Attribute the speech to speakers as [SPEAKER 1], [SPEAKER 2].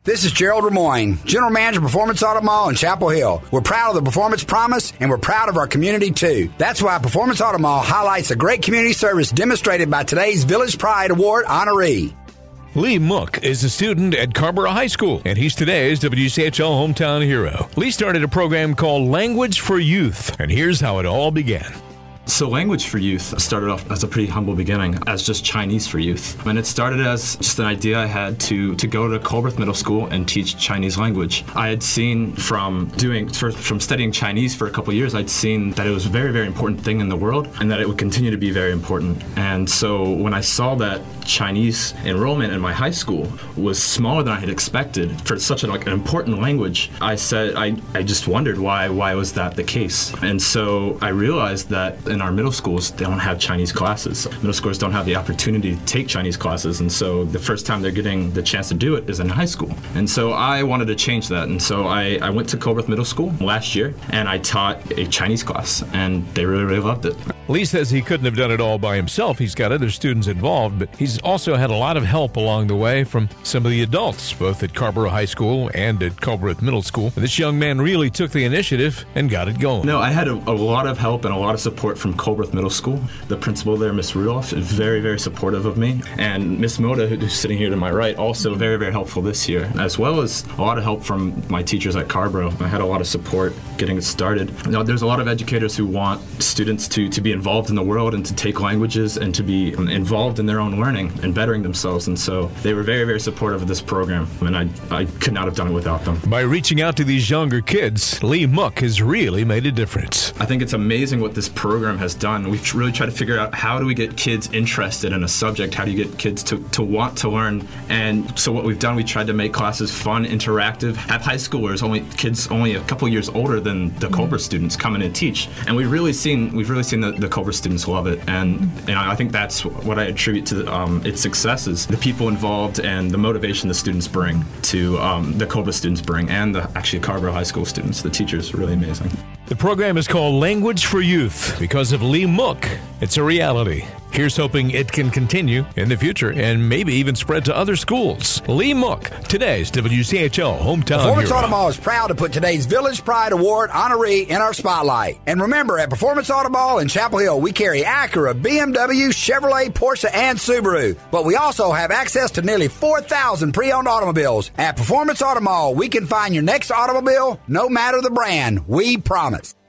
[SPEAKER 1] This is Gerald Ramoyne, General Manager of Performance Auto Mall in Chapel Hill. We're proud of the Performance Promise, and we're proud of our community, too. That's why Performance Auto Mall highlights the great community service demonstrated by today's Village Pride Award honoree.
[SPEAKER 2] Lee Mook is a student at Carrboro High School, and he's today's WCHL hometown hero. Lee started a program called Language for Youth, and here's how it all began.
[SPEAKER 3] So Language for Youth started off as a pretty humble beginning, as just Chinese for Youth. And it started as just an idea I had to go to Colbert Middle School and teach Chinese language. I had seen from studying Chinese for a couple of years, I'd seen that it was a very, very important thing in the world and that it would continue to be very important. And so when I saw that Chinese enrollment in my high school was smaller than I had expected for such an important language, I said, I just wondered why was that the case? And so I realized that in our middle schools, they don't have Chinese classes. Middle schoolers don't have the opportunity to take Chinese classes, and so the first time they're getting the chance to do it is in high school. And so I wanted to change that, and so I went to Colbert Middle School last year, and I taught a Chinese class, and they really, really loved it.
[SPEAKER 2] Lee says he couldn't have done it all by himself. He's got other students involved, but he's also had a lot of help along the way from some of the adults, both at Carrboro High School and at Colbert Middle School. This young man really took the initiative and got it going.
[SPEAKER 3] No, I had a lot of help and a lot of support from Colbert Middle School. The principal there, Miss Rudolph, is very, very supportive of me. And Miss Moda, who's sitting here to my right, also very, very helpful this year, as well as a lot of help from my teachers at Carrboro. I had a lot of support getting it started. Now, there's a lot of educators who want students to be involved in the world and to take languages and to be involved in their own learning and bettering themselves. And so they were very, very supportive of this program, and I could not have done it without them.
[SPEAKER 2] By reaching out to these younger kids, Lee Mook has really made a difference.
[SPEAKER 3] I think it's amazing what this program has done. We've really tried to figure out how do we get kids interested in a subject? How do you get kids to want to learn? And so what we've done, we tried to make classes fun, interactive, have high schoolers, kids only a couple years older than the Colbert students come in and teach. And we've really seen the Colbert students love it. And I think that's what I attribute to its successes. The people involved and the motivation the students bring to the Colbert students bring, and actually Carrboro High School students. The teachers are really amazing.
[SPEAKER 2] The program is called Language for Youth because of Lee Mook. It's a reality. Here's hoping it can continue in the future and maybe even spread to other schools. Lee Mook, today's WCHL hometown
[SPEAKER 1] Performance
[SPEAKER 2] hero.
[SPEAKER 1] Auto Mall is proud to put today's Village Pride Award honoree in our spotlight. And remember, at Performance Auto Mall in Chapel Hill, we carry Acura, BMW, Chevrolet, Porsche, and Subaru. But we also have access to nearly 4,000 pre-owned automobiles. At Performance Auto Mall, we can find your next automobile, no matter the brand. We promise.